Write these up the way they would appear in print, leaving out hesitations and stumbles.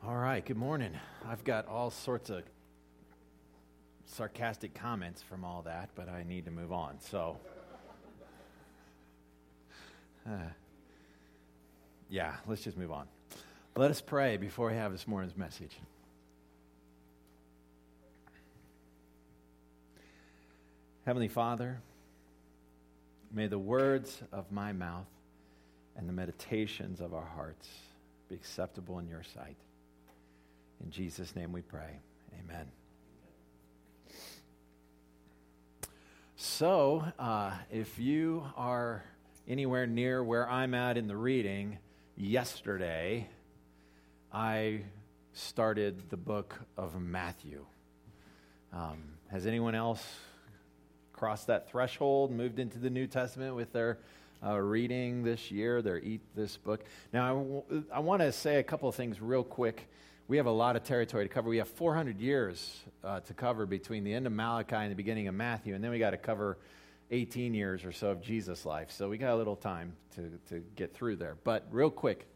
All right, good morning. I've got all sorts of sarcastic comments from all that, but I need to move on. So, let's just move on. Let us pray before we have this morning's message. Heavenly Father, may the words of my mouth and the meditations of our hearts be acceptable in your sight. In Jesus' name we pray. Amen. So, if you are anywhere near where I'm at in the reading, yesterday I started the book of Matthew. Has anyone else crossed that threshold, moved into the New Testament with their reading this year, their Eat This book? Now, I want to say a couple of things real quick. We have a lot of territory to cover. We have 400 years to cover between the end of Malachi and the beginning of Matthew, and then we got to cover 18 years or so of Jesus' life. So we got a little time to get through there. But real quick,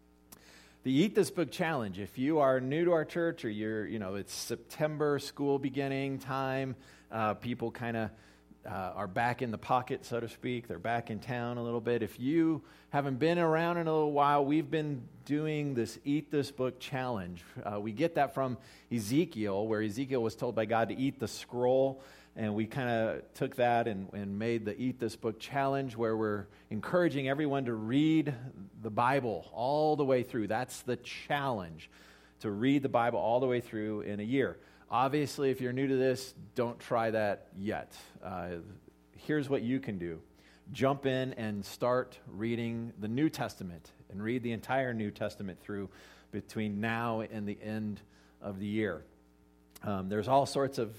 the Eat This Book Challenge. If you are new to our church, or it's September, school beginning time, people kind of are back in the pocket, so to speak. They're back in town a little bit. If you haven't been around in a little while, we've been doing this Eat This Book Challenge. We get that from Ezekiel, where Ezekiel was told by God to eat the scroll, and we kind of took that and made the Eat This Book Challenge, where we're encouraging everyone to read the Bible all the way through. That's the challenge, to read the Bible all the way through in a year. Obviously, if you're new to this, don't try that yet. Here's what you can do. Jump in and start reading the New Testament and read the entire New Testament through between now and the end of the year. There's all sorts of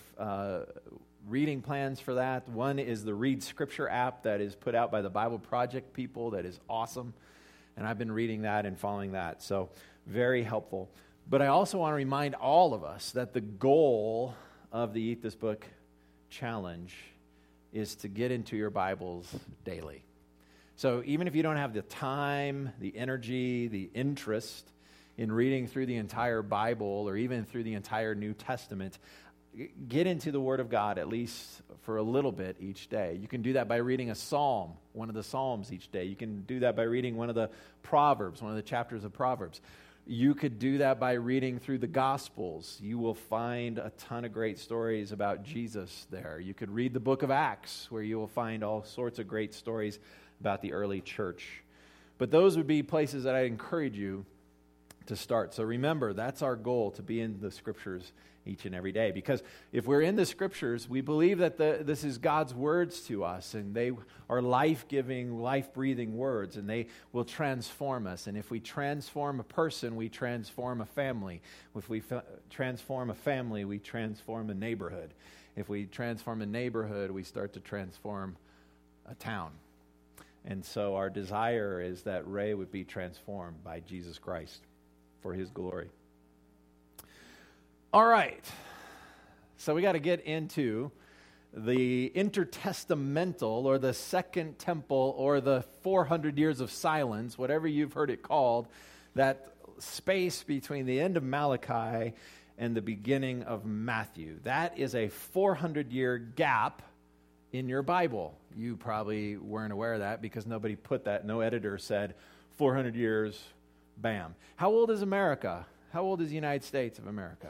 reading plans for that. One is the Read Scripture app that is put out by the Bible Project people that is awesome. And I've been reading that and following that. So very helpful. But I also want to remind all of us that the goal of the Eat This Book Challenge is to get into your Bibles daily. So even if you don't have the time, the energy, the interest in reading through the entire Bible or even through the entire New Testament, get into the Word of God at least for a little bit each day. You can do that by reading a psalm, one of the Psalms each day. You can do that by reading one of the Proverbs, one of the chapters of Proverbs. You could do that by reading through the Gospels. You will find a ton of great stories about Jesus there. You could read the book of Acts, where you will find all sorts of great stories about the early church. But those would be places that I encourage you to start. So remember, that's our goal, to be in the Scriptures each and every day. Because if we're in the Scriptures, we believe that this is God's words to us, and they are life-giving, life-breathing words, and they will transform us. And if we transform a person, we transform a family. If we transform a family, we transform a neighborhood. If we transform a neighborhood, we start to transform a town. And so our desire is that Ray would be transformed by Jesus Christ for His glory. All right, so we got to get into the intertestamental, or the Second Temple, or the 400 years of silence, whatever you've heard it called, that space between the end of Malachi and the beginning of Matthew. That is a 400-year gap in your Bible. You probably weren't aware of that because nobody put that. No editor said 400 years, bam. How old is America? How old is the United States of America?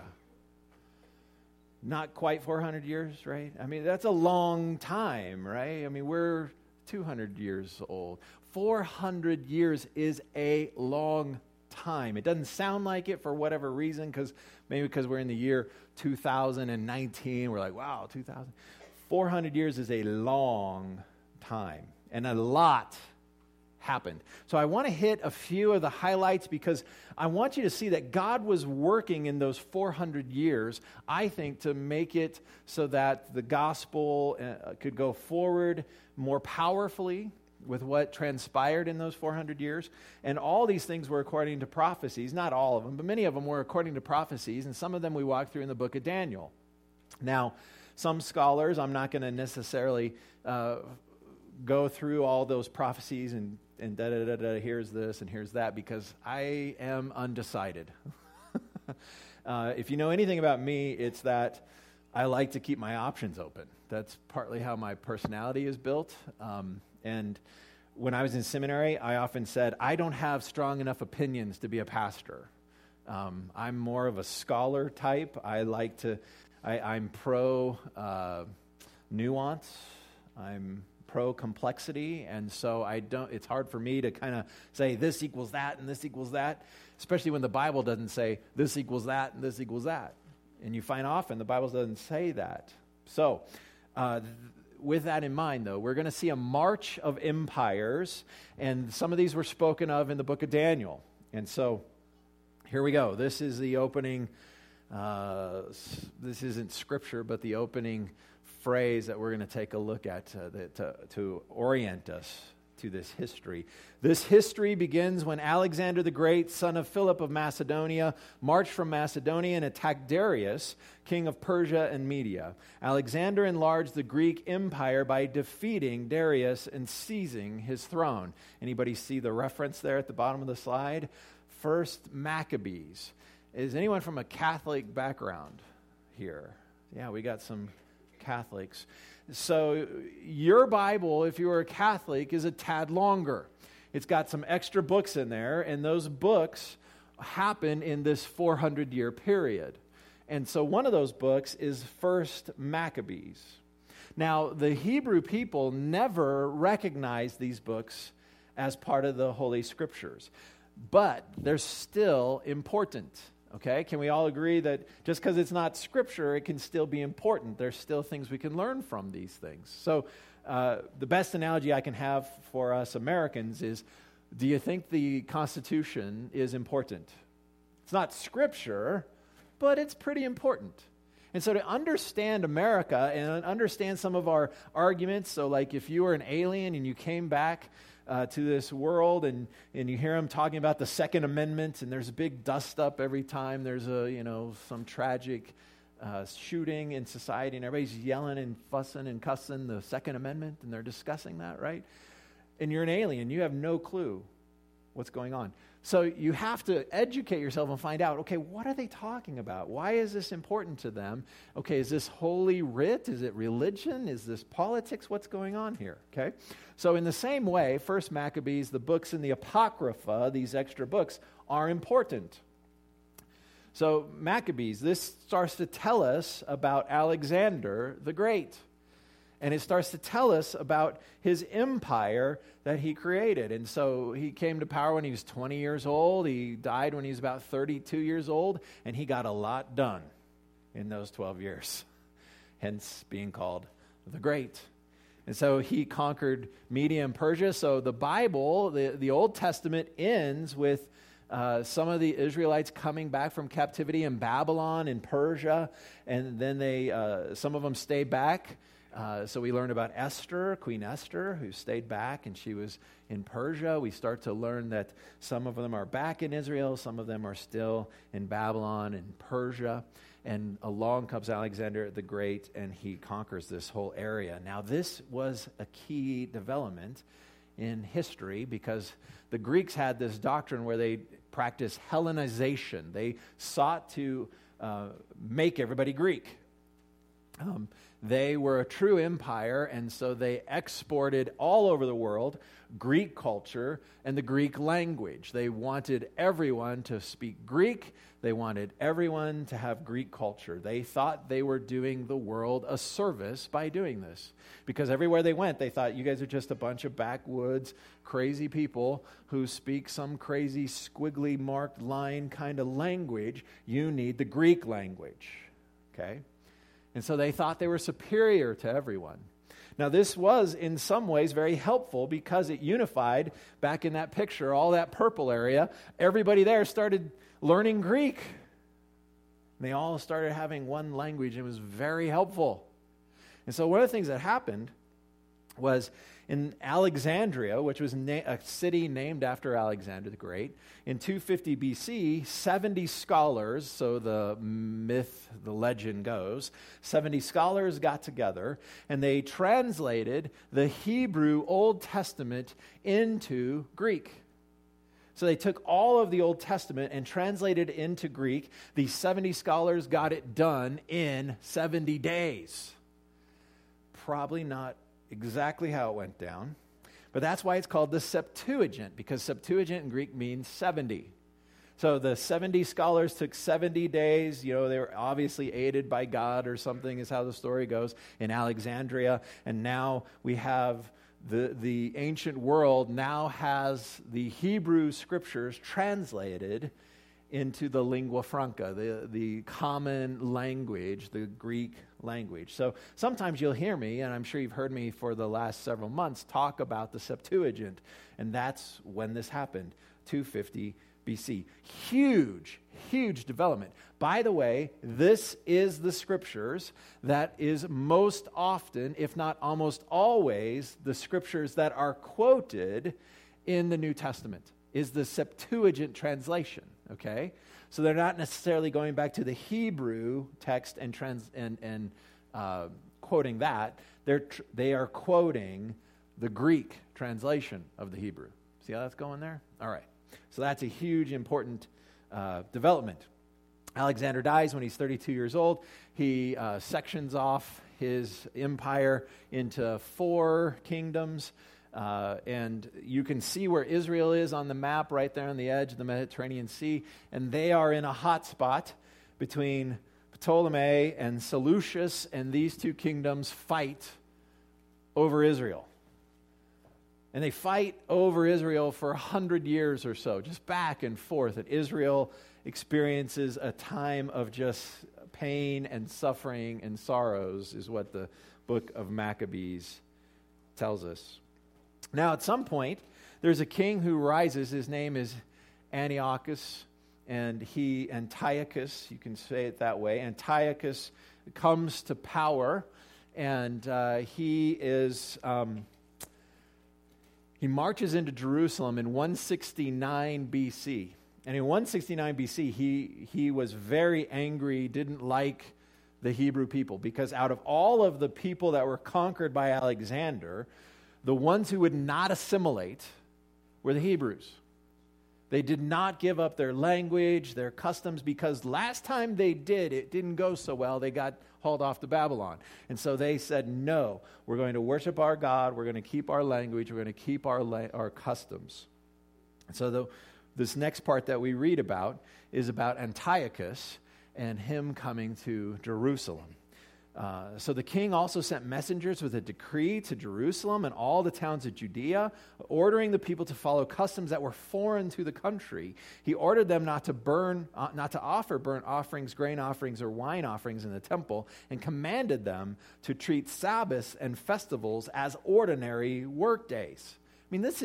Not quite 400 years, right? I mean, that's a long time, right? I mean, we're 200 years old. 400 years is a long time. It doesn't sound like it for whatever reason, maybe because we're in the year 2019. We're like, wow, 2000. 400 years is a long time, and a lot happened. So I want to hit a few of the highlights because I want you to see that God was working in those 400 years, I think, to make it so that the gospel could go forward more powerfully with what transpired in those 400 years. And all these things were according to prophecies. Not all of them, but many of them were according to prophecies, and some of them we walk through in the book of Daniel. Now, some scholars, I'm not going to necessarily go through all those prophecies and here's this and here's that, because I am undecided. If you know anything about me, it's that I like to keep my options open. That's partly how my personality is built. And when I was in seminary, I often said, I don't have strong enough opinions to be a pastor. I'm more of a scholar type. I'm pro nuance. I'm pro complexity. And so it's hard for me to kind of say this equals that and this equals that, especially when the Bible doesn't say this equals that and this equals that. And you find often the Bible doesn't say that. So, with that in mind, though, we're going to see a march of empires, and some of these were spoken of in the book of Daniel. And so, here we go. This is the opening, this isn't scripture, but the opening phrase that we're going to take a look at to orient us to this history. This history begins when Alexander the Great, son of Philip of Macedonia, marched from Macedonia and attacked Darius, king of Persia and Media. Alexander enlarged the Greek empire by defeating Darius and seizing his throne. Anybody see the reference there at the bottom of the slide? First Maccabees. Is anyone from a Catholic background here? Yeah, we got some Catholics. So your Bible, if you were a Catholic, is a tad longer. It's got some extra books in there, and those books happen in this 400-year period. And so one of those books is First Maccabees. Now, the Hebrew people never recognized these books as part of the Holy Scriptures, but they're still important. Okay, can we all agree that just because it's not scripture, it can still be important? There's still things we can learn from these things. So the best analogy I can have for us Americans is, do you think the Constitution is important? It's not scripture, but it's pretty important. And so to understand America and understand some of our arguments, so like if you were an alien and you came back to this world, and you hear them talking about the Second Amendment, and there's a big dust-up every time there's some tragic shooting in society, and everybody's yelling and fussing and cussing the Second Amendment, and they're discussing that, right? And you're an alien. You have no clue what's going on. So you have to educate yourself and find out, okay, what are they talking about? Why is this important to them? Okay, is this holy writ? Is it religion? Is this politics? What's going on here? Okay, so in the same way, First Maccabees, the books in the Apocrypha, these extra books, are important. So Maccabees, this starts to tell us about Alexander the Great. And it starts to tell us about his empire that he created. And so he came to power when he was 20 years old. He died when he was about 32 years old. And he got a lot done in those 12 years, hence being called the Great. And so he conquered Media and Persia. So the Bible, the Old Testament, ends with some of the Israelites coming back from captivity in Babylon and Persia. And then some of them stay back. So we learn about Esther, Queen Esther, who stayed back, and she was in Persia. We start to learn that some of them are back in Israel, some of them are still in Babylon and Persia. And along comes Alexander the Great, and he conquers this whole area. Now, this was a key development in history because the Greeks had this doctrine where they practiced Hellenization. They sought to make everybody Greek. They were a true empire, and so they exported all over the world Greek culture and the Greek language. They wanted everyone to speak Greek. They wanted everyone to have Greek culture. They thought they were doing the world a service by doing this. Because everywhere they went, they thought, you guys are just a bunch of backwoods, crazy people who speak some crazy squiggly marked line kind of language. You need the Greek language, okay? And so they thought they were superior to everyone. Now, this was in some ways very helpful because it unified, back in that picture, all that purple area. Everybody there started learning Greek. And they all started having one language, and it was very helpful. And so one of the things that happened was in Alexandria, which was a city named after Alexander the Great, in 250 BC, 70 scholars, so the myth, the legend goes, 70 scholars got together and they translated the Hebrew Old Testament into Greek. So they took all of the Old Testament and translated it into Greek. These 70 scholars got it done in 70 days. Probably not exactly how it went down, but that's why it's called the Septuagint, because Septuagint in Greek means 70. So the 70 scholars took 70 days. They were obviously aided by God or something, is how the story goes, in Alexandria. And now we have the ancient world now has the Hebrew scriptures translated into the lingua franca, the common language, the Greek language. So sometimes you'll hear me, and I'm sure you've heard me for the last several months, talk about the Septuagint. And that's when this happened, 250 BC. Huge development. By the way, this is the scriptures that is most often, if not almost always, the scriptures that are quoted in the New Testament, is the Septuagint translation, okay? So they're not necessarily going back to the Hebrew text and quoting that. They are quoting the Greek translation of the Hebrew. See how that's going there? All right. So that's a huge, important development. Alexander dies when he's 32 years old. He sections off his empire into 4 kingdoms. And you can see where Israel is on the map right there on the edge of the Mediterranean Sea. And they are in a hot spot between Ptolemy and Seleucus, and these 2 kingdoms fight over Israel. And they fight over Israel for 100 years or so, just back and forth. And Israel experiences a time of just pain and suffering and sorrows, is what the book of Maccabees tells us. Now, at some point, there's a king who rises. His name is Antiochus, and Antiochus, you can say it that way. Antiochus comes to power, and he marches into Jerusalem in 169 BC. And in 169 BC, he was very angry, didn't like the Hebrew people, because out of all of the people that were conquered by Alexander, the ones who would not assimilate were the Hebrews. They did not give up their language, their customs, because last time they did, it didn't go so well. They got hauled off to Babylon. And so they said, no, we're going to worship our God, we're going to keep our language, we're going to keep our customs. And so this next part that we read about is about Antiochus and him coming to Jerusalem. So the king also sent messengers with a decree to Jerusalem and all the towns of Judea, ordering the people to follow customs that were foreign to the country. He ordered them not to offer burnt offerings, grain offerings, or wine offerings in the temple, and commanded them to treat Sabbaths and festivals as ordinary work days. I mean, this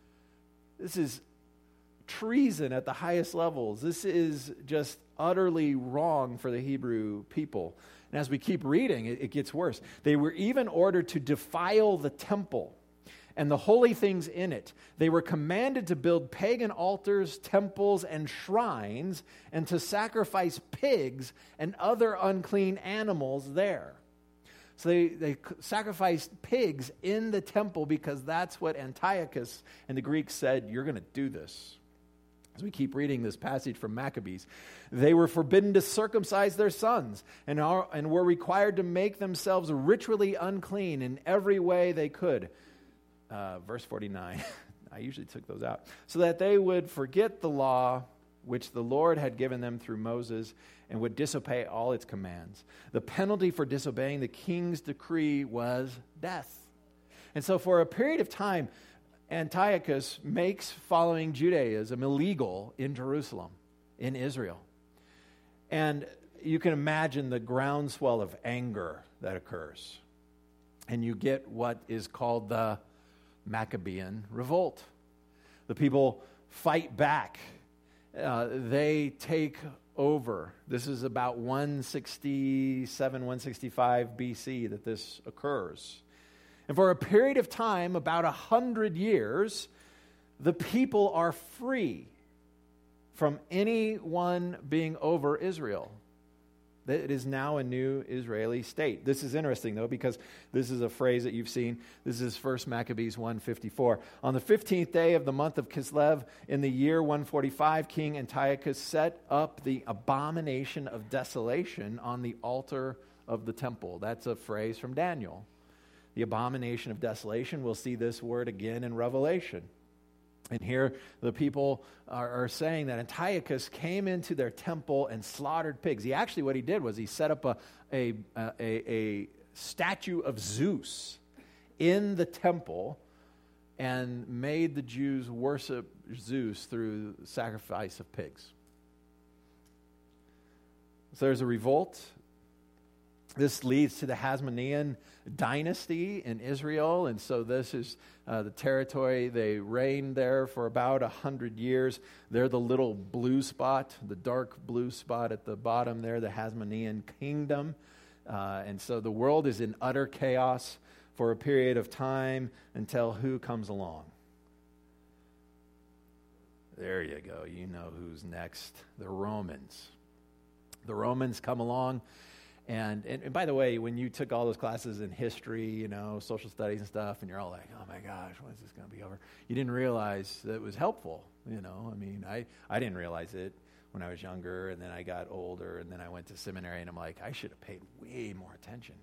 is treason at the highest levels. This is just utterly wrong for the Hebrew people. And as we keep reading, it gets worse. They were even ordered to defile the temple and the holy things in it. They were commanded to build pagan altars, temples, and shrines, and to sacrifice pigs and other unclean animals there. So they sacrificed pigs in the temple because that's what Antiochus and the Greeks said, you're going to do this. As we keep reading this passage from Maccabees, they were forbidden to circumcise their sons and were required to make themselves ritually unclean in every way they could. Verse 49, I usually took those out. So that they would forget the law which the Lord had given them through Moses and would disobey all its commands. The penalty for disobeying the king's decree was death. And so for a period of time, Antiochus makes following Judaism illegal in Jerusalem, in Israel. And you can imagine the groundswell of anger that occurs. And you get what is called the Maccabean revolt. The people fight back. They take over. This is about 167, 165 BC that this occurs. And for a period of time, about 100 years, the people are free from anyone being over Israel. It is now a new Israeli state. This is interesting, though, because this is a phrase that you've seen. This is 1 Maccabees 1:54. On the 15th day of the month of Kislev, in the year 145, King Antiochus set up the abomination of desolation on the altar of the temple. That's a phrase from Daniel. The abomination of desolation, we'll see this word again in Revelation. And here the people are saying that Antiochus came into their temple and slaughtered pigs. What he did was he set up a statue of Zeus in the temple and made the Jews worship Zeus through the sacrifice of pigs. So there's a revolt. This leads to the Hasmonean dynasty in Israel, and so this is the territory. They reigned there for about 100 years. They're the little blue spot, the dark blue spot at the bottom there, the Hasmonean kingdom. And so the world is in utter chaos for a period of time until who comes along? There you go. You know who's next. The Romans. The Romans come along. And by the way, when you took all those classes in history, social studies and stuff, and you're all like, oh my gosh, when is this going to be over? You didn't realize that it was helpful, I didn't realize it when I was younger, and then I got older, and then I went to seminary, and I'm like, I should have paid way more attention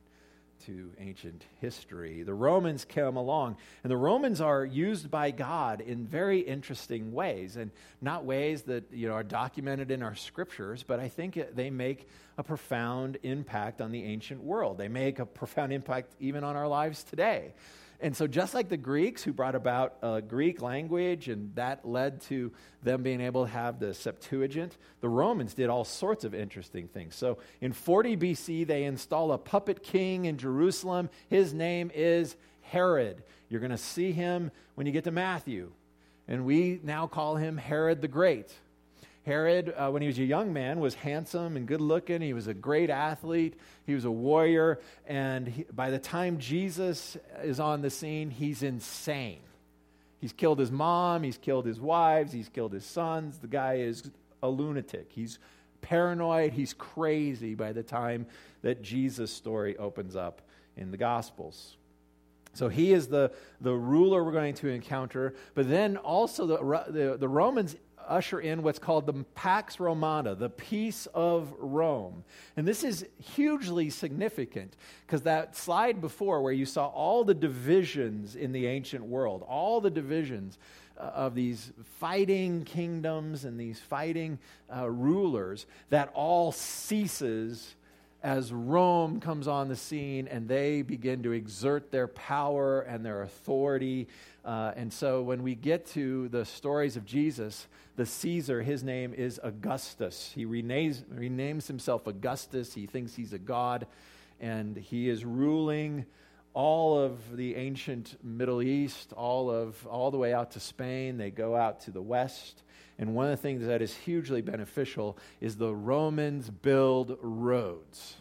to ancient history. The Romans come along, and the Romans are used by God in very interesting ways, and not ways that are documented in our scriptures, but I think they make a profound impact on the ancient world. They make a profound impact even on our lives today. And so just like the Greeks who brought about a Greek language, and that led to them being able to have the Septuagint, the Romans did all sorts of interesting things. So in 40 BC, they install a puppet king in Jerusalem. His name is Herod. You're going to see him when you get to Matthew. And we now call him Herod the Great. Herod, when he was a young man, was handsome and good looking. He was a great athlete. He was a warrior. And by the time Jesus is on the scene, he's insane. He's killed his mom. He's killed his wives. He's killed his sons. The guy is a lunatic. He's paranoid. He's crazy by the time that Jesus' story opens up in the Gospels. So he is the ruler we're going to encounter. But then also the Romans usher in what's called the Pax Romana, the peace of Rome. And this is hugely significant because that slide before where you saw all the divisions in the ancient world, all the divisions of these fighting kingdoms and these fighting rulers, that all ceases as Rome comes on the scene and they begin to exert their power and their authority. And so when we get to the stories of Jesus, the Caesar, his name is Augustus. He renames himself Augustus. He thinks he's a god, and he is ruling all of the ancient Middle East, all the way out to Spain. They go out to the west. And one of the things that is hugely beneficial is the Romans build roads.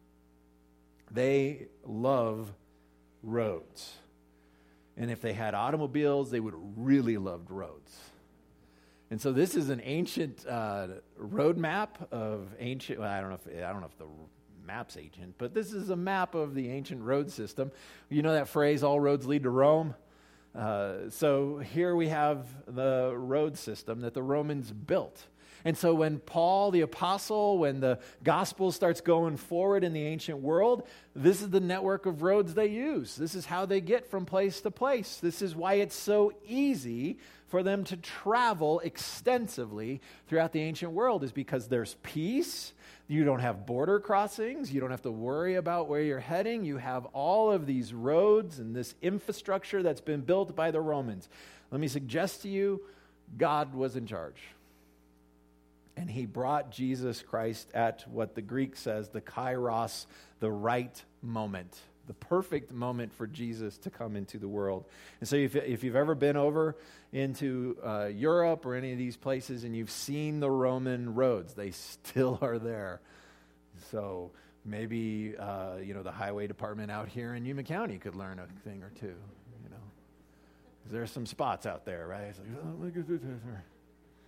They love roads. And if they had automobiles, they would have really loved roads. And so this is an ancient road map of ancient, I don't know if the map's ancient, but this is a map of the ancient road system. You know that phrase, all roads lead to Rome? So here we have the road system that the Romans built. And so when Paul, the apostle, when the gospel starts going forward in the ancient world, this is the network of roads they use. This is how they get from place to place. This is why it's so easy for them to travel extensively throughout the ancient world, is because there's peace. You don't have border crossings. You don't have to worry about where you're heading. You have all of these roads and this infrastructure that's been built by the Romans. Let me suggest to you, God was in charge. And he brought Jesus Christ at what the Greek says, the kairos, the right moment, the perfect moment for Jesus to come into the world. And so if you've ever been over into Europe or any of these places and you've seen the Roman roads, they still are there. So maybe, the highway department out here in Yuma County could learn a thing or two, There's some spots out there, right? It's like, oh, look at this.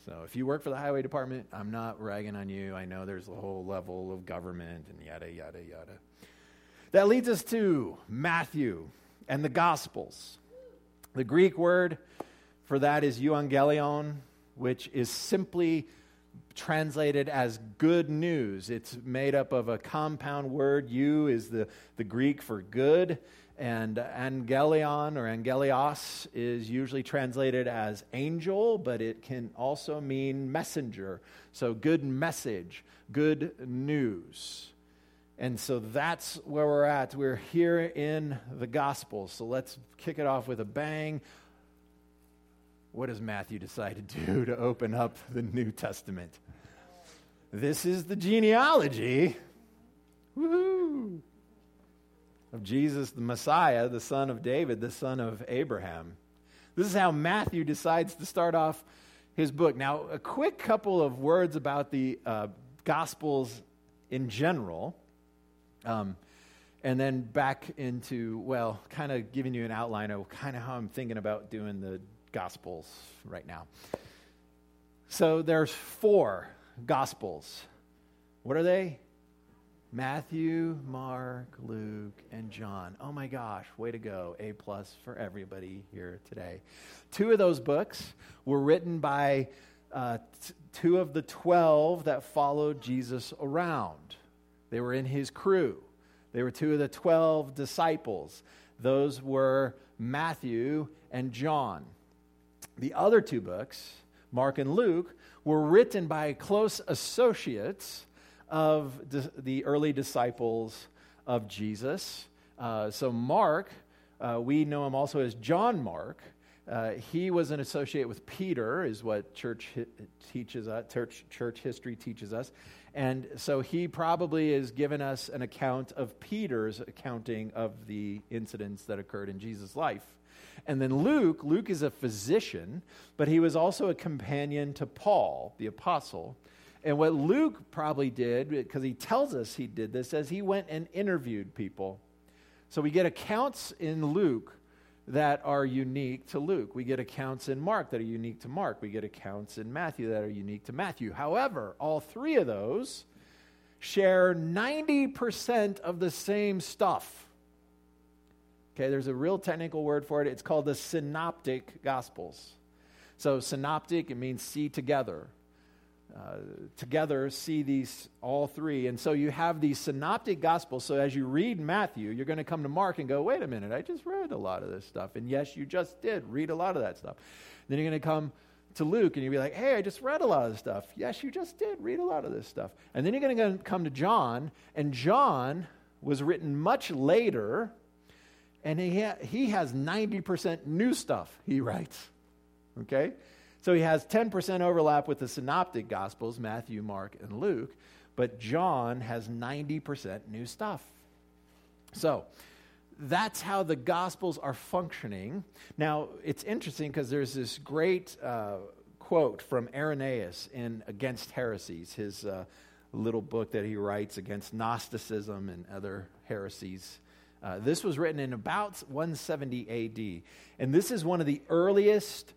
So if you work for the highway department, I'm not ragging on you. I know there's a whole level of government and yada, yada, yada. That leads us to Matthew and the Gospels. The Greek word for that is euangelion, which is simply translated as good news. It's made up of a compound word. Eu is the Greek for good, and angelion or angelios is usually translated as angel, but it can also mean messenger. So good message, good news. And so that's where we're at. We're here in the Gospels. So let's kick it off with a bang. What does Matthew decide to do to open up the New Testament? This is the genealogy, woohoo, of Jesus, the Messiah, the son of David, the son of Abraham. This is how Matthew decides to start off his book. Now, a quick couple of words about the Gospels in general, and then back into, well, kind of giving you an outline of kind of how I'm thinking about doing the Gospels right now. So there's 4 Gospels. What are they? Matthew, Mark, Luke, and John. Oh my gosh, way to go. A+ for everybody here today. 2 of those books were written by 2 of the 12 that followed Jesus around. They were in his crew. They were 2 of the 12 disciples. Those were Matthew and John. The other 2 books, Mark and Luke, were written by close associates of the early disciples of Jesus. So Mark, we know him also as John Mark. He was an associate with Peter, is what church history teaches us. And so he probably has given us an account of Peter's accounting of the incidents that occurred in Jesus' life. And then Luke is a physician, but he was also a companion to Paul, the apostle. And what Luke probably did, because he tells us he did this, is he went and interviewed people. So we get accounts in Luke that are unique to Luke. We get accounts in Mark that are unique to Mark. We get accounts in Matthew that are unique to Matthew. However, all 3 of those share 90% of the same stuff. Okay, there's a real technical word for it. It's called the synoptic gospels. So synoptic, it means see together. Together, see these all 3. And so you have these synoptic gospels. So as you read Matthew, you're going to come to Mark and go, wait a minute, I just read a lot of this stuff. And yes, you just did read a lot of that stuff. Then you're going to come to Luke and you'll be like, hey, I just read a lot of this stuff. Yes, you just did read a lot of this stuff. And then you're going to come to John, and John was written much later, and he has 90% new stuff he writes. Okay? So he has 10% overlap with the synoptic gospels, Matthew, Mark, and Luke, but John has 90% new stuff. So that's how the gospels are functioning. Now, it's interesting because there's this great quote from Irenaeus in Against Heresies, his little book that he writes against Gnosticism and other heresies. This was written in about 170 AD, and this is one of the earliest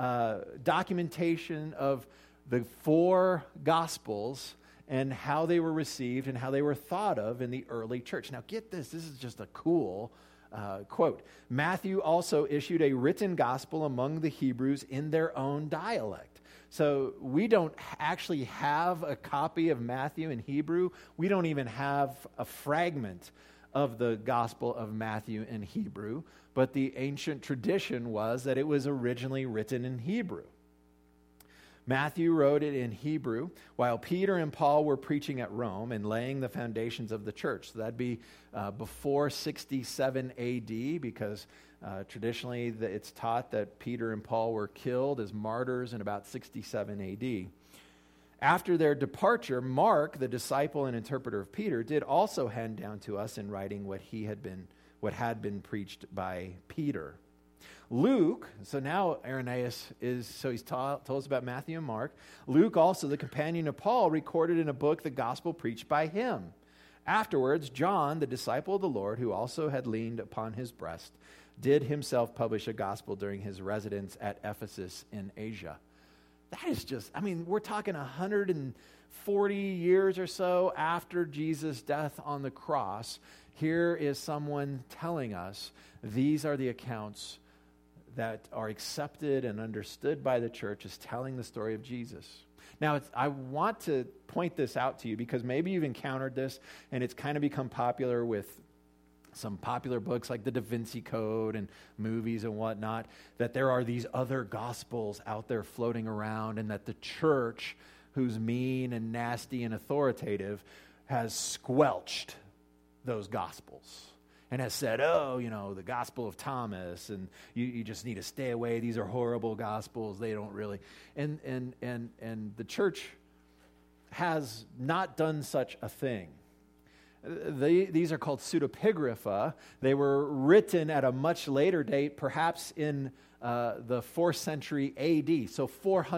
documentation of the 4 Gospels and how they were received and how they were thought of in the early church. Now get this is just a cool quote. Matthew also issued a written gospel among the Hebrews in their own dialect. So we don't actually have a copy of Matthew in Hebrew. We don't even have a fragment of the Gospel of Matthew in Hebrew, but the ancient tradition was that it was originally written in Hebrew. Matthew wrote it in Hebrew while Peter and Paul were preaching at Rome and laying the foundations of the church. So that'd be before 67 AD, because traditionally it's taught that Peter and Paul were killed as martyrs in about 67 AD. After their departure, Mark, the disciple and interpreter of Peter, did also hand down to us in writing what had been preached by Peter. Luke, so now Irenaeus he's told us about Matthew and Mark. Luke, also the companion of Paul, recorded in a book the gospel preached by him. Afterwards, John, the disciple of the Lord, who also had leaned upon his breast, did himself publish a gospel during his residence at Ephesus in Asia. That is just, we're talking 140 years or so after Jesus' death on the cross. Here is someone telling us these are the accounts that are accepted and understood by the church as telling the story of Jesus. Now, I want to point this out to you because maybe you've encountered this and it's kind of become popular with some popular books like the Da Vinci Code and movies and whatnot, that there are these other gospels out there floating around and that the church, who's mean and nasty and authoritative, has squelched those gospels and has said, the Gospel of Thomas, and you just need to stay away. These are horrible gospels. They don't really. And the church has not done such a thing. These are called pseudepigrapha. They were written at a much later date, perhaps in the 4th century AD. So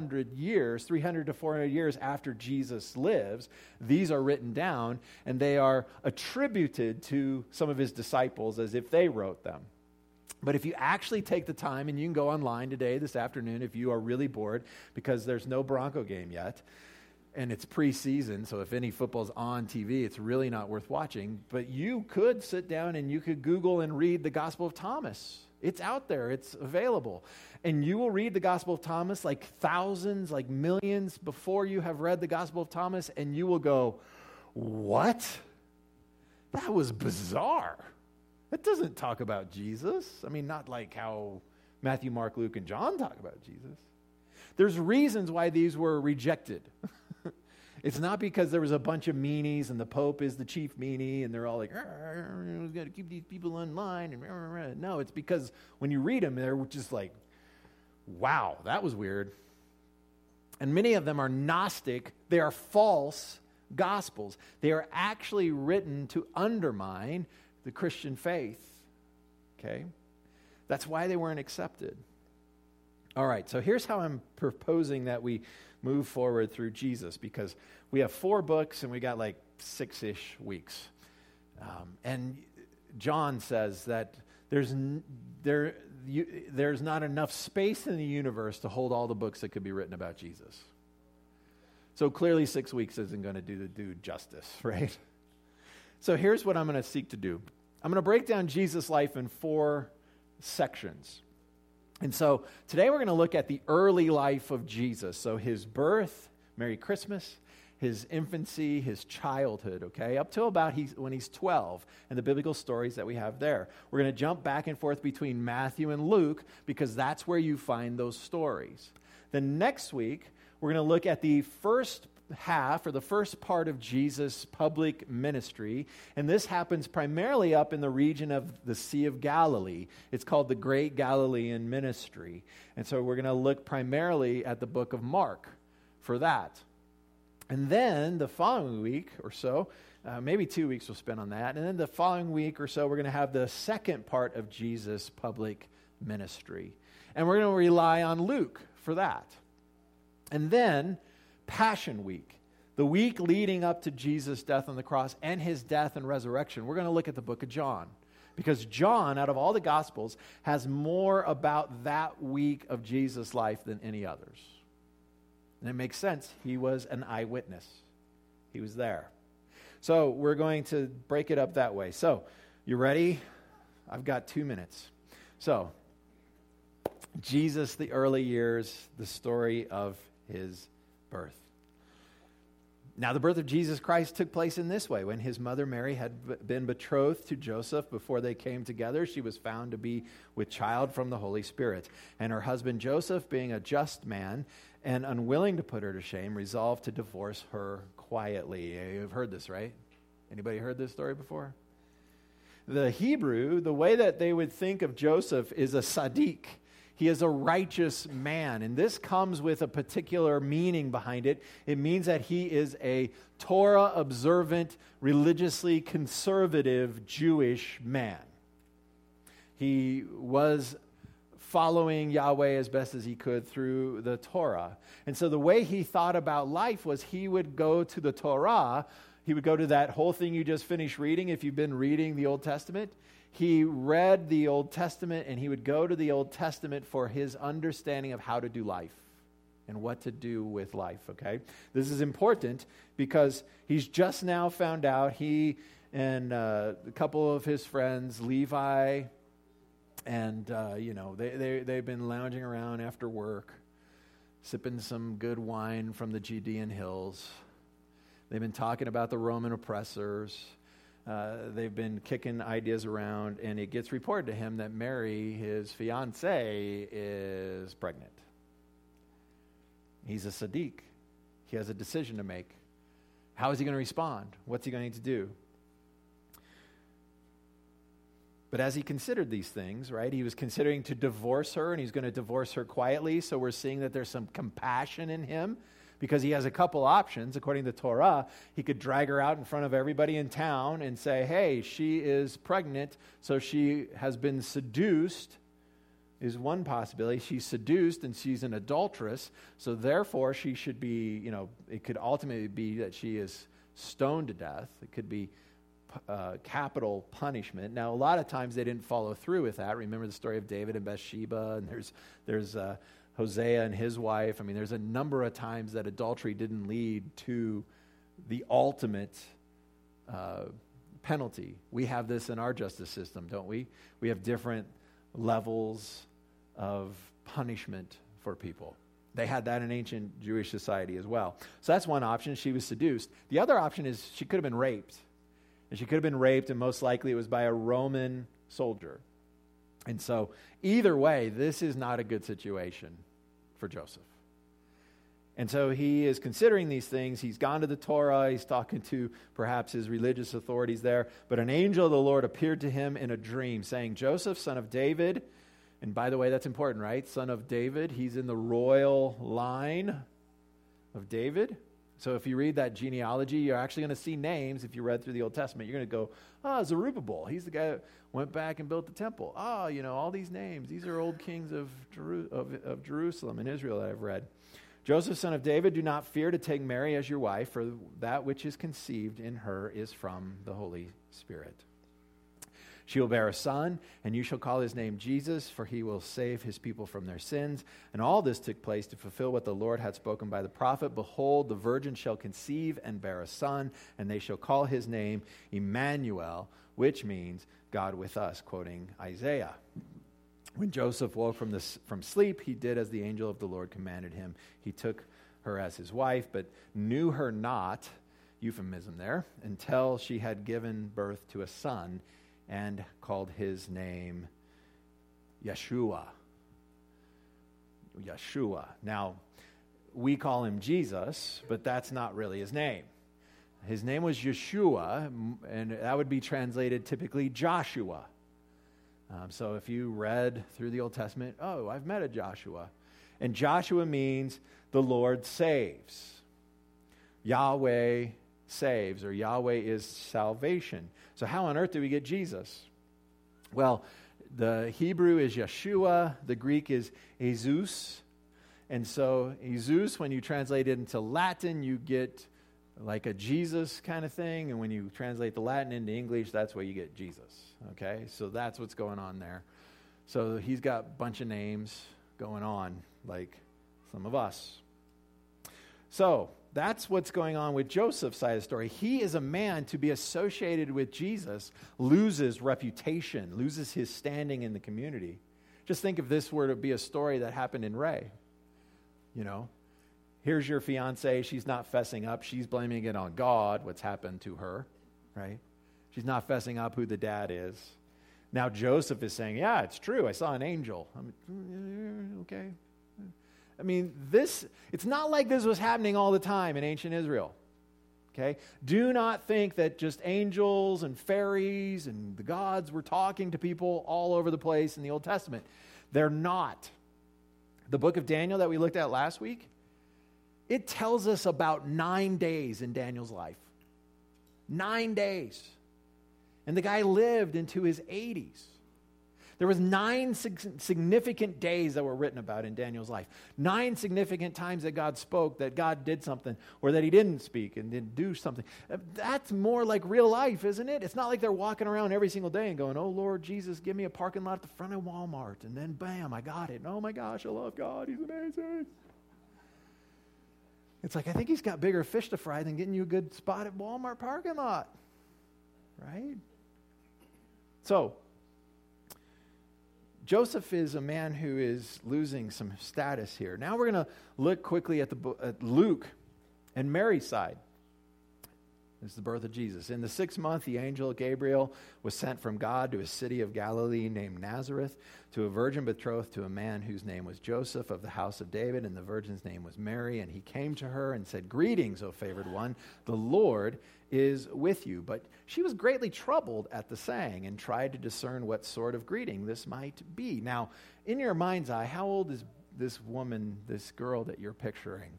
300 to 400 years after Jesus lives, these are written down, and they are attributed to some of his disciples as if they wrote them. But if you actually take the time, and you can go online today, this afternoon, if you are really bored, because there's no Bronco game yet, and it's preseason, so if any football's on TV, it's really not worth watching. But you could sit down and you could Google and read the Gospel of Thomas. It's out there. It's available. And you will read the Gospel of Thomas like thousands, like millions before you have read the Gospel of Thomas, and you will go, what? That was bizarre. That doesn't talk about Jesus. Not like how Matthew, Mark, Luke, and John talk about Jesus. There's reasons why these were rejected. It's not because there was a bunch of meanies and the Pope is the chief meanie and they're all like, we've got to keep these people in line. No, it's because when you read them, they're just like, wow, that was weird. And many of them are Gnostic. They are false gospels. They are actually written to undermine the Christian faith. Okay? That's why they weren't accepted. All right, so here's how I'm proposing that we move forward through Jesus, because we have 4 books and we got like 6-ish weeks. And John says that there's not enough space in the universe to hold all the books that could be written about Jesus. So clearly 6 weeks isn't going to do the dude justice, right? So here's what I'm going to seek to do. I'm going to break down Jesus' life in 4 sections. And so today we're going to look at the early life of Jesus. So his birth, Merry Christmas, his infancy, his childhood, okay, up till about when he's 12, and the biblical stories that we have there. We're going to jump back and forth between Matthew and Luke because that's where you find those stories. Then next week, we're going to look at the first half or the first part of Jesus' public ministry, and this happens primarily up in the region of the Sea of Galilee. It's called the Great Galilean Ministry, and so we're going to look primarily at the book of Mark for that. And then the following week or so, maybe 2 weeks we'll spend on that, and then the following week or so we're going to have the second part of Jesus' public ministry, and we're going to rely on Luke for that. And then Passion Week, the week leading up to Jesus' death on the cross and his death and resurrection, we're going to look at the book of John. Because John, out of all the Gospels, has more about that week of Jesus' life than any others. And it makes sense. He was an eyewitness. He was there. So we're going to break it up that way. So, you ready? I've got 2 minutes. So, Jesus, the early years, the story of his birth. Now, the birth of Jesus Christ took place in this way. When his mother Mary had been betrothed to Joseph before they came together, she was found to be with child from the Holy Spirit. And her husband Joseph, being a just man and unwilling to put her to shame, resolved to divorce her quietly. You've heard this, right? Anybody heard this story before? The Hebrew, the way that they would think of Joseph is a tzaddik. He is a righteous man, and this comes with a particular meaning behind it. It means that he is a Torah-observant, religiously conservative Jewish man. He was following Yahweh as best as he could through the Torah. And so the way he thought about life was he would go to the Torah. He would go to that whole thing you just finished reading if you've been reading the Old Testament. He read the Old Testament, and he would go to the Old Testament for his understanding of how to do life. and what to do with life, okay? This is important because he's just now found out, he and a couple of his friends, Levi, and, they've been lounging around after work, sipping some good wine from the Judean hills. They've been talking about the Roman oppressors. They've been kicking ideas around, and it gets reported to him that Mary, his fiancée, is pregnant. He's a Sadiq. He has a decision to make. How is he going to respond? What's he going to do? But as he considered these things, right, he was considering to divorce her, and he's going to divorce her quietly. So we're seeing that there's some compassion in him because he has a couple options. According to Torah, he could drag her out in front of everybody in town and say, hey, she is pregnant, so she has been seduced, is one possibility. She's seduced and she's an adulteress, so therefore she should be, it could ultimately be that she is stoned to death. It could be capital punishment. Now, a lot of times they didn't follow through with that. Remember the story of David and Bathsheba, and there's Hosea and his wife. I mean, there's a number of times that adultery didn't lead to the ultimate penalty. We have this in our justice system, don't we? We have different levels of punishment for people. They had that in ancient Jewish society as well. So that's one option. She was seduced. The other option is she could have been raped. And she could have been raped, and most likely it was by a Roman soldier. And so either way, this is not a good situation for Joseph. And so he is considering these things. He's gone to the Torah. He's talking to perhaps his religious authorities there. But an angel of the Lord appeared to him in a dream, saying, Joseph, son of David, and by the way, that's important, right? Son of David. He's in the royal line of David. So if you read that genealogy, you're actually going to see names. If you read through the Old Testament, you're going to go, Zerubbabel. He's the guy that went back and built the temple. All these names. These are old kings of Jerusalem and Israel that I've read. Joseph, son of David, do not fear to take Mary as your wife, for that which is conceived in her is from the Holy Spirit. She will bear a son, and you shall call his name Jesus, for he will save his people from their sins. And all this took place to fulfill what the Lord had spoken by the prophet. Behold, the virgin shall conceive and bear a son, and they shall call his name Emmanuel, which means God with us, quoting Isaiah. When Joseph woke from sleep, he did as the angel of the Lord commanded him. He took her as his wife, but knew her not, euphemism there, until she had given birth to a son, and called his name Yeshua. Now, we call him Jesus, but that's not really his name. His name was Yeshua, and that would be translated typically Joshua. So if you read through the Old Testament, I've met a Joshua. And Joshua means the Lord saves. Yahweh saves, or Yahweh is salvation. So how on earth do we get Jesus? Well, the Hebrew is Yeshua, the Greek is Jesus. And so Jesus, when you translate it into Latin, you get like a Jesus kind of thing. And when you translate the Latin into English, that's where you get Jesus. Okay? So that's what's going on there. So he's got a bunch of names going on, like some of us. So that's what's going on with Joseph's side of the story. He is a man to be associated with Jesus, loses reputation, loses his standing in the community. Just think if this were to be a story that happened in Ray. Here's your fiancée. She's not fessing up. She's blaming it on God, what's happened to her, right? She's not fessing up who the dad is. Now Joseph is saying, yeah, it's true. I saw an angel. Okay. I mean, it's not like this was happening all the time in ancient Israel. Okay? Do not think that just angels and fairies and the gods were talking to people all over the place in the Old Testament. They're not. The book of Daniel that we looked at last week, it tells us about 9 days in Daniel's life. 9 days. And the guy lived into his 80s. There was 9 significant days that were written about in Daniel's life. 9 significant times that God spoke, that God did something, or that he didn't speak and didn't do something. That's more like real life, isn't it? It's not like they're walking around every single day and going, oh, Lord Jesus, give me a parking lot at the front of Walmart. And then, bam, I got it. And, oh, my gosh, I love God. He's amazing. It's like, I think he's got bigger fish to fry than getting you a good spot at Walmart parking lot, right? So, Joseph is a man who is losing some status here. Now we're going to look quickly at Luke and Mary's side. This is the birth of Jesus. In the 6th month, the angel Gabriel was sent from God to a city of Galilee named Nazareth, to a virgin betrothed to a man whose name was Joseph of the house of David, and the virgin's name was Mary. And he came to her and said, "Greetings, O favored one, the Lord is with you." But she was greatly troubled at the saying and tried to discern what sort of greeting this might be. Now, in your mind's eye, how old is this woman, this girl that you're picturing?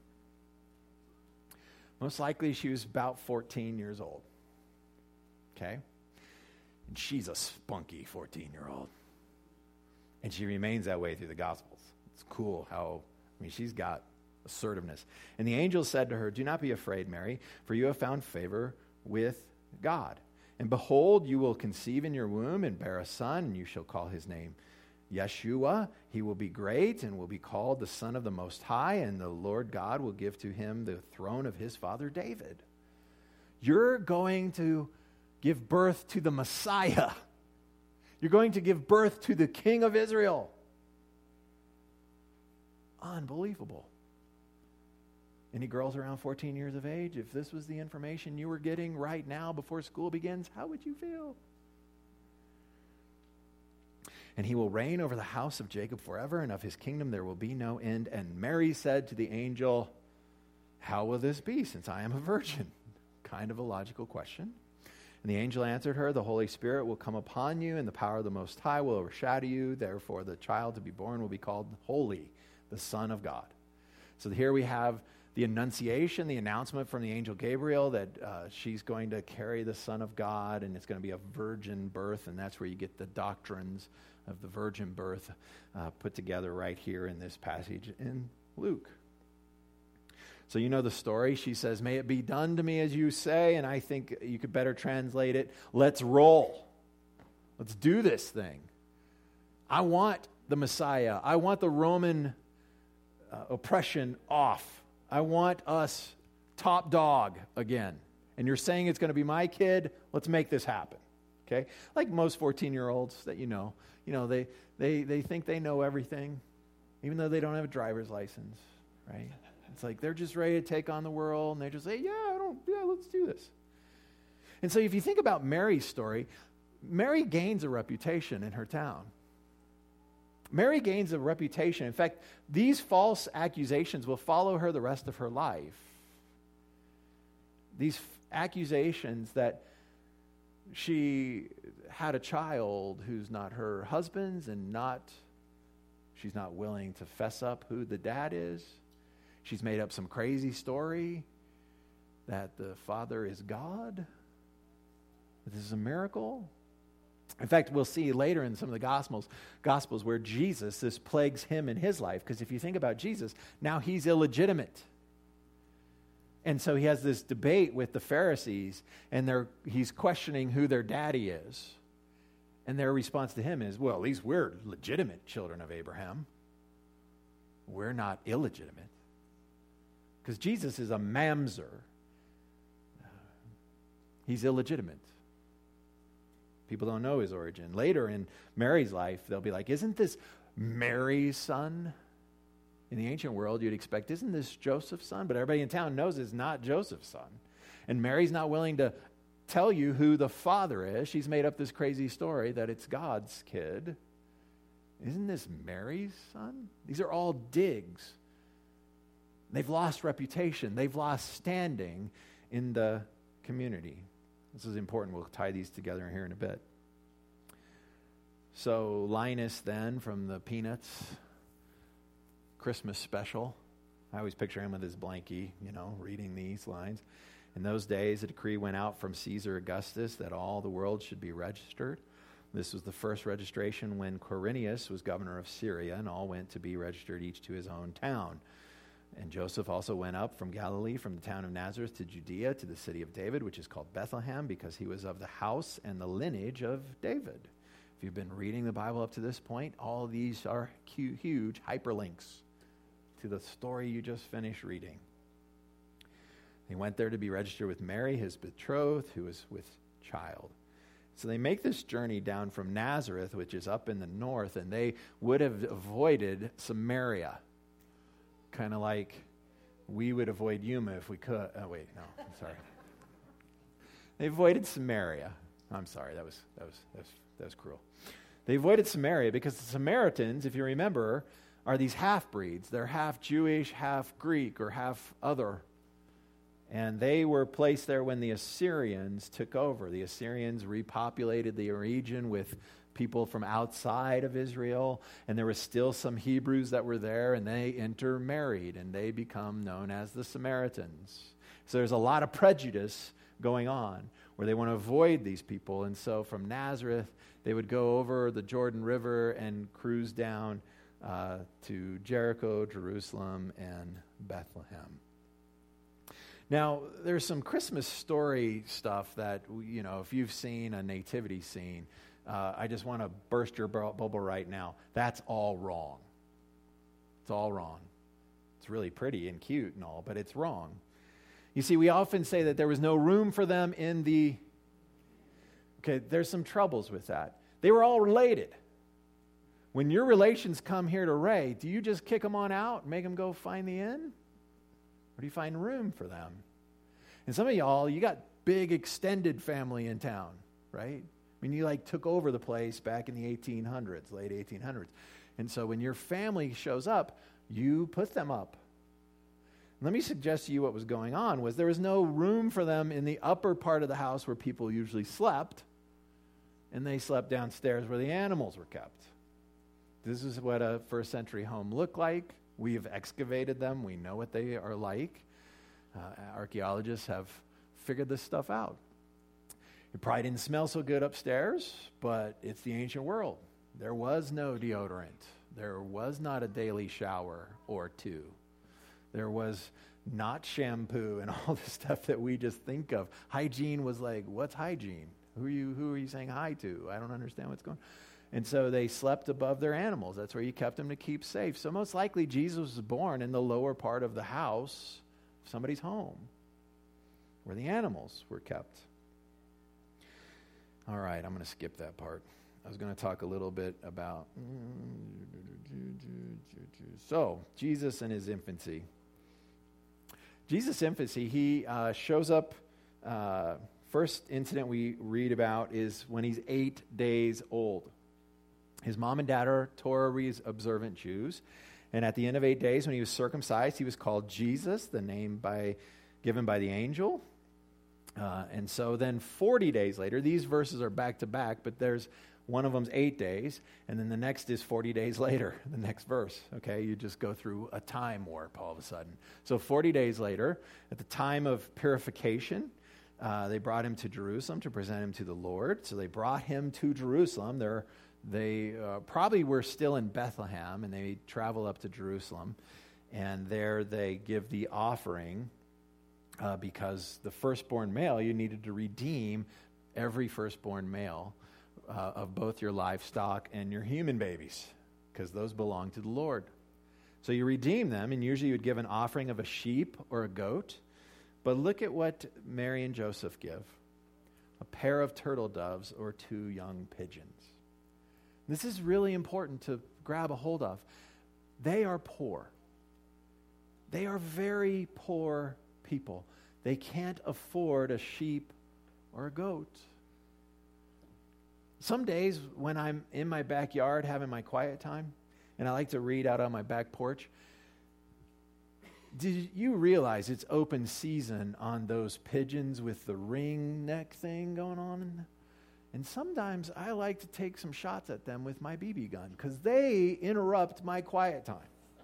Most likely she was about 14 years old. Okay? And she's a spunky 14-year-old. And she remains that way through the Gospels. It's cool how, she's got assertiveness. And the angel said to her, "Do not be afraid, Mary, for you have found favor with God. And behold, you will conceive in your womb and bear a son, and you shall call his name Yeshua. He will be great and will be called the Son of the Most High, and the Lord God will give to him the throne of his father David." You're going to give birth to the Messiah. You're going to give birth to the King of Israel. Unbelievable. Any girls around 14 years of age, if this was the information you were getting right now before school begins, how would you feel? "And he will reign over the house of Jacob forever, and of his kingdom there will be no end." And Mary said to the angel, "How will this be, since I am a virgin?" Kind of a logical question. And the angel answered her, "The Holy Spirit will come upon you, and the power of the Most High will overshadow you. Therefore, the child to be born will be called Holy, the Son of God." So here we have the annunciation, the announcement from the angel Gabriel that she's going to carry the Son of God, and it's going to be a virgin birth, and that's where you get the doctrines of the virgin birth put together right here in this passage in Luke. So you know the story. She says, "May it be done to me as you say," and I think you could better translate it, "Let's roll. Let's do this thing. I want the Messiah. I want the Roman oppression off. I want us top dog again. And you're saying it's going to be my kid? Let's make this happen." Okay? Like most 14-year-olds that you know, they think they know everything, even though they don't have a driver's license, right? It's like they're just ready to take on the world, and they just say, let's do this. And so if you think about Mary's story, Mary gains a reputation in her town. Mary gains a reputation. In fact, these false accusations will follow her the rest of her life. These accusations that she had a child who's not her husband's, and she's not willing to fess up who the dad is. She's made up some crazy story that the father is God. This is a miracle. In fact, we'll see later in some of the Gospels where this plagues him in his life. Because if you think about Jesus, now he's illegitimate. And so he has this debate with the Pharisees, and he's questioning who their daddy is. And their response to him is, well, at least we're legitimate children of Abraham. We're not illegitimate. Because Jesus is a mamzer. He's illegitimate. People don't know his origin. Later in Mary's life, they'll be like, isn't this Mary's son? In the ancient world, you'd expect, isn't this Joseph's son? But everybody in town knows it's not Joseph's son. And Mary's not willing to tell you who the father is. She's made up this crazy story that it's God's kid. Isn't this Mary's son? These are all digs. They've lost reputation. They've lost standing in the community. This is important. We'll tie these together here in a bit. So Linus then from the Peanuts Christmas special. I always picture him with his blankie, reading these lines. In those days, a decree went out from Caesar Augustus that all the world should be registered. This was the first registration when Quirinius was governor of Syria, and all went to be registered, each to his own town. And Joseph also went up from Galilee, from the town of Nazareth to Judea, to the city of David, which is called Bethlehem, because he was of the house and the lineage of David. If you've been reading the Bible up to this point, all of these are huge hyperlinks to the story you just finished reading. He went there to be registered with Mary, his betrothed, who was with child. So they make this journey down from Nazareth, which is up in the north, and they would have avoided Samaria. Kind of like we would avoid Yuma if we could. Oh, wait, no, I'm sorry. They avoided Samaria. I'm sorry, that was cruel. They avoided Samaria because the Samaritans, if you remember, are these half-breeds. They're half Jewish, half Greek, or half other. And they were placed there when the Assyrians took over. The Assyrians repopulated the region with people from outside of Israel, and there were still some Hebrews that were there, and they intermarried, and they become known as the Samaritans. So there's a lot of prejudice going on where they want to avoid these people. And so from Nazareth, they would go over the Jordan River and cruise down to Jericho, Jerusalem, and Bethlehem. Now, there's some Christmas story stuff that, you know, if you've seen a nativity scene, I just want to burst your bubble right now. That's all wrong. It's all wrong. It's really pretty and cute and all, but it's wrong. You see, we often say that there was no room for them in the... Okay, there's some troubles with that. They were all related. When your relations come here to Ray, do you just kick them on out and make them go find the inn? Or do you find room for them? And some of y'all, you got big extended family in town, right? I mean, you like took over the place back in the 1800s, late 1800s. And so when your family shows up, you put them up. Let me suggest to you what was going on was there was no room for them in the upper part of the house where people usually slept, and they slept downstairs where the animals were kept. This is what a first century home looked like. We have excavated them. We know what they are like. Archaeologists have figured this stuff out. It probably didn't smell so good upstairs, but it's the ancient world. There was no deodorant. There was not a daily shower or two. There was not shampoo and all the stuff that we just think of. Hygiene was like, what's hygiene? Who are you saying hi to? I don't understand what's going on. And so they slept above their animals. That's where you kept them to keep safe. So most likely Jesus was born in the lower part of the house, somebody's home, where the animals were kept. All right, I'm going to skip that part. I was going to talk a little bit about... So, Jesus and his infancy. Jesus' infancy, he shows up... first incident we read about is when he's 8 days old. His mom and dad are Torah observant Jews. And at the end of 8 days, when he was circumcised, he was called Jesus, the name given by the angel. And so then 40 days later, these verses are back to back, but there's one of them's 8 days, and then the next is 40 days later, the next verse. Okay, you just go through a time warp all of a sudden. So 40 days later, at the time of purification, they brought him to Jerusalem to present him to the Lord. So they brought him to Jerusalem. They probably were still in Bethlehem, and they travel up to Jerusalem. And there they give the offering because the firstborn male, you needed to redeem every firstborn male of both your livestock and your human babies, because those belong to the Lord. So you redeem them, and usually you would give an offering of a sheep or a goat. But look at what Mary and Joseph give. A pair of turtle doves or 2 young pigeons. This is really important to grab a hold of. They are poor. They are very poor people. They can't afford a sheep or a goat. Some days when I'm in my backyard having my quiet time, and I like to read out on my back porch, did you realize it's open season on those pigeons with the ring neck thing going on? And sometimes I like to take some shots at them with my BB gun because they interrupt my quiet time.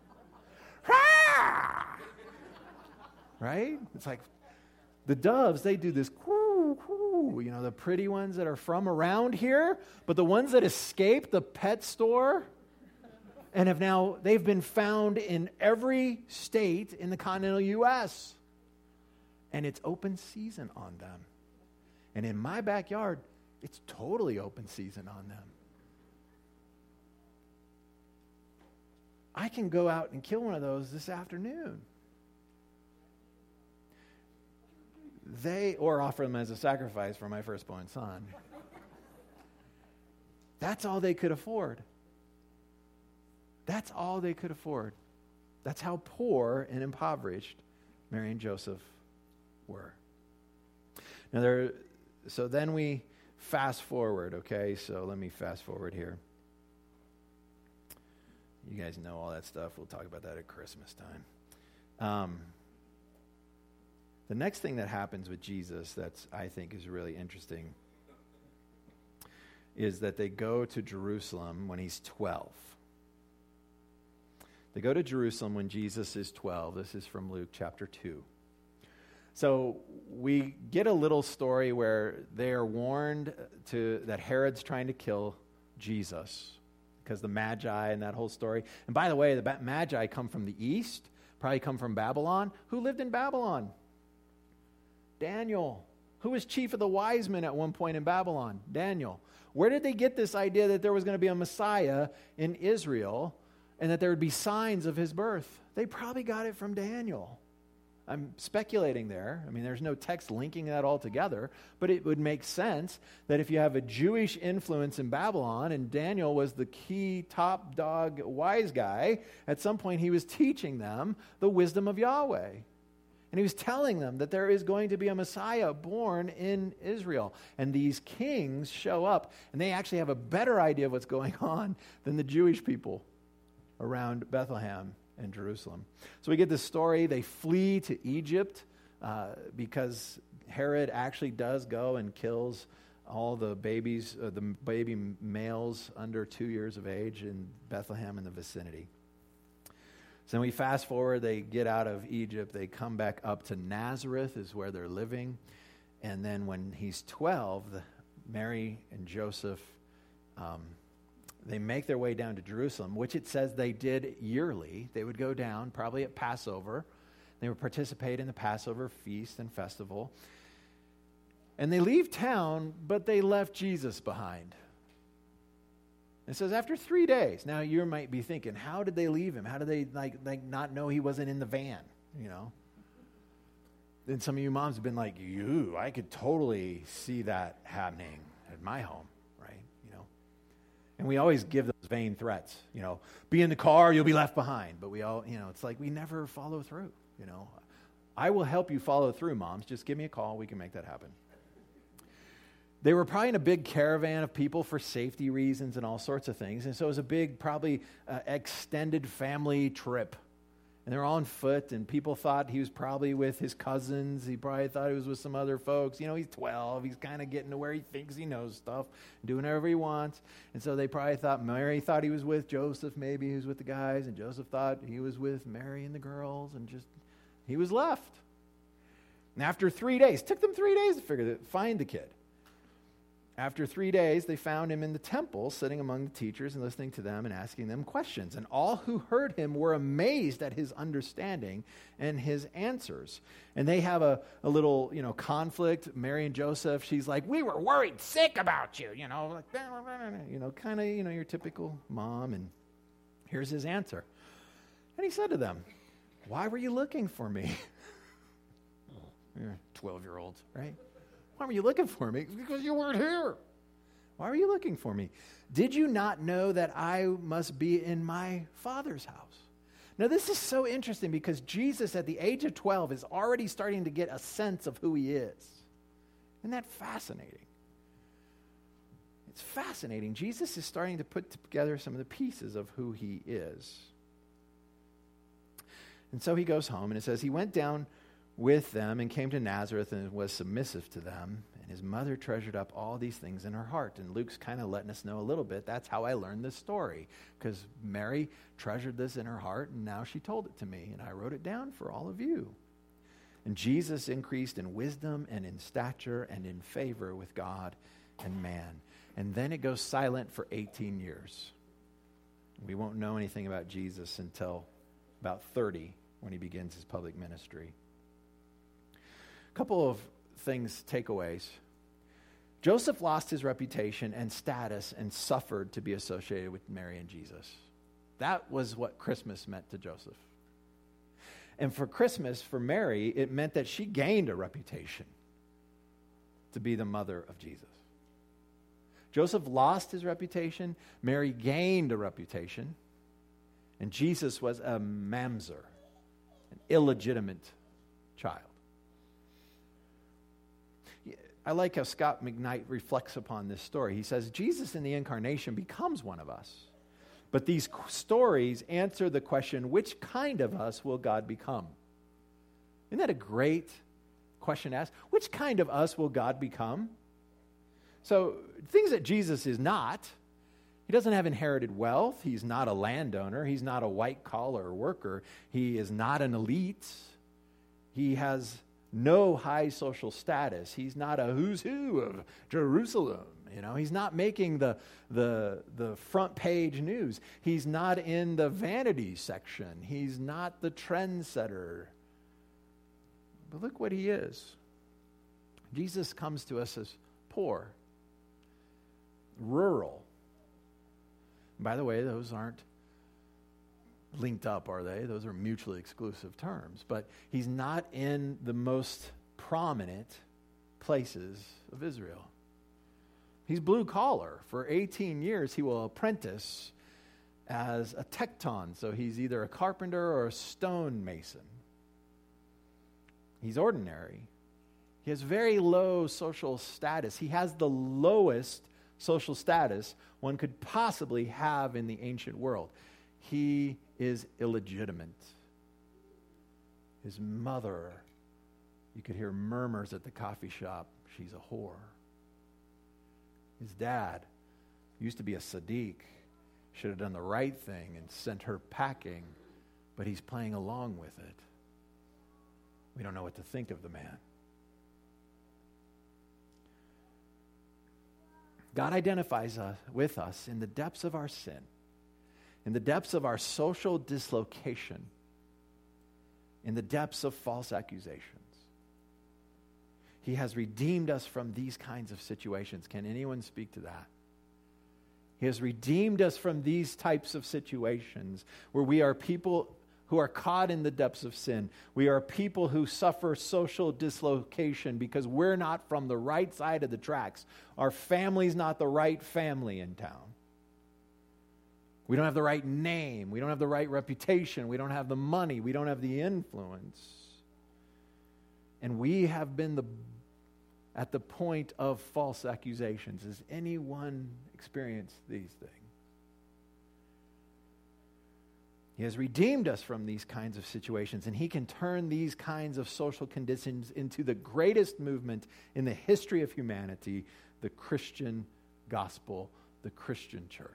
Right? It's like the doves, they do this, you know, the pretty ones that are from around here, but the ones that escaped the pet store and they've been found in every state in the continental U.S. And it's open season on them. And in my backyard, it's totally open season on them. I can go out and kill one of those this afternoon. or offer them as a sacrifice for my firstborn son. That's all they could afford. That's all they could afford. That's how poor and impoverished Mary and Joseph were. Now so then we fast forward, okay? So let me fast forward here. You guys know all that stuff. We'll talk about that at Christmas time. The next thing that happens with Jesus I think is really interesting is that they go to Jerusalem when he's 12. They go to Jerusalem when Jesus is 12. This is from Luke chapter 2. So we get a little story where they are warned that Herod's trying to kill Jesus because the Magi and that whole story. And by the way, the Magi come from the east, probably come from Babylon. Who lived in Babylon? Daniel. Who was chief of the wise men at one point in Babylon? Daniel. Where did they get this idea that there was going to be a Messiah in Israel and that there would be signs of his birth? They probably got it from Daniel. I'm speculating there. I mean, there's no text linking that all together, but it would make sense that if you have a Jewish influence in Babylon and Daniel was the key top dog wise guy, at some point he was teaching them the wisdom of Yahweh. And he was telling them that there is going to be a Messiah born in Israel. And these kings show up, and they actually have a better idea of what's going on than the Jewish people around Bethlehem and Jerusalem. So we get this story. They flee to Egypt because Herod actually does go and kills all the babies, the baby males under 2 years of age in Bethlehem and the vicinity. So then we fast forward, they get out of Egypt, they come back up to Nazareth is where they're living. And then when he's 12, Mary and Joseph, they make their way down to Jerusalem, which it says they did yearly. They would go down, probably at Passover. They would participate in the Passover feast and festival. And they leave town, but they left Jesus behind. It says after 3 days. Now you might be thinking, how did they leave him? How did they like not know he wasn't in the van? You know. Then some of you moms have been like, I could totally see that happening at my home, right? You know. And we always give those vain threats. You know, be in the car, you'll be left behind. But we all, it's like we never follow through. You know, I will help you follow through, moms. Just give me a call. We can make that happen. They were probably in a big caravan of people for safety reasons and all sorts of things. And so it was a big, probably extended family trip. And they're all on foot, and people thought he was probably with his cousins. He probably thought he was with some other folks. You know, he's 12. He's kind of getting to where he thinks he knows stuff, doing whatever he wants. And so they probably thought Mary thought he was with Joseph. Maybe he was with the guys, and Joseph thought he was with Mary and the girls, and just he was left. And after 3 days, took them 3 days to find the kid. After 3 days, they found him in the temple, sitting among the teachers and listening to them and asking them questions. And all who heard him were amazed at his understanding and his answers. And they have a little, conflict. Mary and Joseph, she's like, we were worried sick about you, kind of, your typical mom. And here's his answer. And he said to them, why were you looking for me? You're 12-year-olds, right? Why were you looking for me? Because you weren't here. Why were you looking for me? Did you not know that I must be in my Father's house? Now, this is so interesting because Jesus, at the age of 12, is already starting to get a sense of who he is. Isn't that fascinating? It's fascinating. Jesus is starting to put together some of the pieces of who he is. And so he goes home, and it says he went down with them and came to Nazareth and was submissive to them. And his mother treasured up all these things in her heart. And Luke's kind of letting us know a little bit. That's how I learned this story. Because Mary treasured this in her heart, and now she told it to me. And I wrote it down for all of you. And Jesus increased in wisdom and in stature and in favor with God and man. And then it goes silent for 18 years. We won't know anything about Jesus until about 30 when he begins his public ministry. Couple of takeaways. Joseph lost his reputation and status and suffered to be associated with Mary and Jesus. That was what Christmas meant to Joseph. And for Christmas, for Mary, it meant that she gained a reputation. to be the mother of Jesus. Joseph lost his reputation. Mary gained a reputation. And Jesus was a mamzer, an illegitimate child. I like how Scott McKnight reflects upon this story. He says, Jesus in the incarnation becomes one of us. But these stories answer the question, which kind of us will God become? Isn't that a great question to ask? Which kind of us will God become? So, things that Jesus is not. He doesn't have inherited wealth. He's not a landowner. He's not a white-collar worker. He is not an elite. He has no high social status. He's not a who's who of Jerusalem. He's not making the front page news. He's not in the vanity section. He's not the trendsetter. But look what he is. Jesus comes to us as poor, rural. By the way, those aren't linked up, are they? Those are mutually exclusive terms. But he's not in the most prominent places of Israel. He's blue collar. For 18 years, he will apprentice as a tekton. So he's either a carpenter or a stone mason. He's ordinary. He has very low social status. He has the lowest social status one could possibly have in the ancient world. He is illegitimate. His mother, you could hear murmurs at the coffee shop, she's a whore. His dad used to be a Sadiq, should have done the right thing and sent her packing, but he's playing along with it. We don't know what to think of the man. God identifies with us in the depths of our sin, in the depths of our social dislocation, in the depths of false accusations. He has redeemed us from these kinds of situations. Can anyone speak to that? He has redeemed us from these types of situations where we are people who are caught in the depths of sin. We are people who suffer social dislocation because we're not from the right side of the tracks. Our family's not the right family in town. We don't have the right name. We don't have the right reputation. We don't have the money. We don't have the influence. And we have been at the point of false accusations. Has anyone experienced these things? He has redeemed us from these kinds of situations, and he can turn these kinds of social conditions into the greatest movement in the history of humanity, the Christian gospel, the Christian church.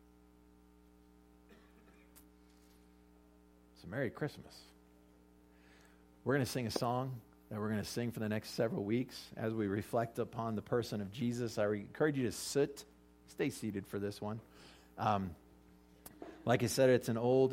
So Merry Christmas. We're going to sing a song that we're going to sing for the next several weeks as we reflect upon the person of Jesus. I encourage you to stay seated for this one. Like I said, it's an old